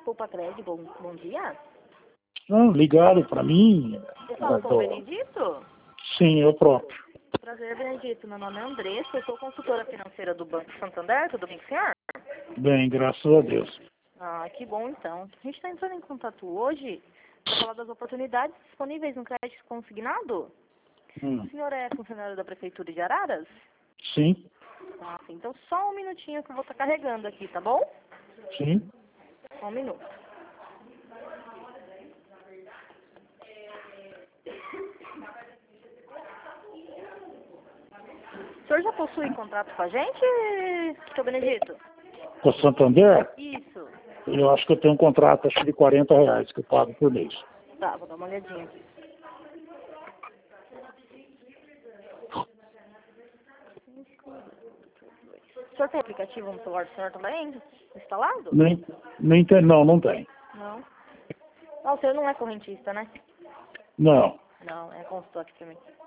Poupa-Cred, bom dia. Não, ligaram para mim. Você fala com o Benedito? Sim, eu próprio. Prazer, Benedito. Meu nome é Andressa, eu sou consultora financeira do Banco Santander. Tudo bem com o senhor? Bem, graças a Deus. Ah, que bom então. A gente está entrando em contato hoje para falar das oportunidades disponíveis no crédito consignado. O senhor é funcionário da Prefeitura de Araras? Sim, Ah, sim. Então só um minutinho que eu vou estar carregando aqui, tá bom? sim. Só um minuto. O senhor já possui contrato com a gente, seu Benedito? Com a Santander, Isso. eu acho que eu tenho um contrato acho que de R$ 40 que eu pago por mês. Tá, vou dar uma olhadinha aqui. O senhor tem aplicativo no celular do senhor também instalado? Nem tem, não tem. Não. Ah, o senhor não é correntista, né? Não. Não, é consultor aqui também.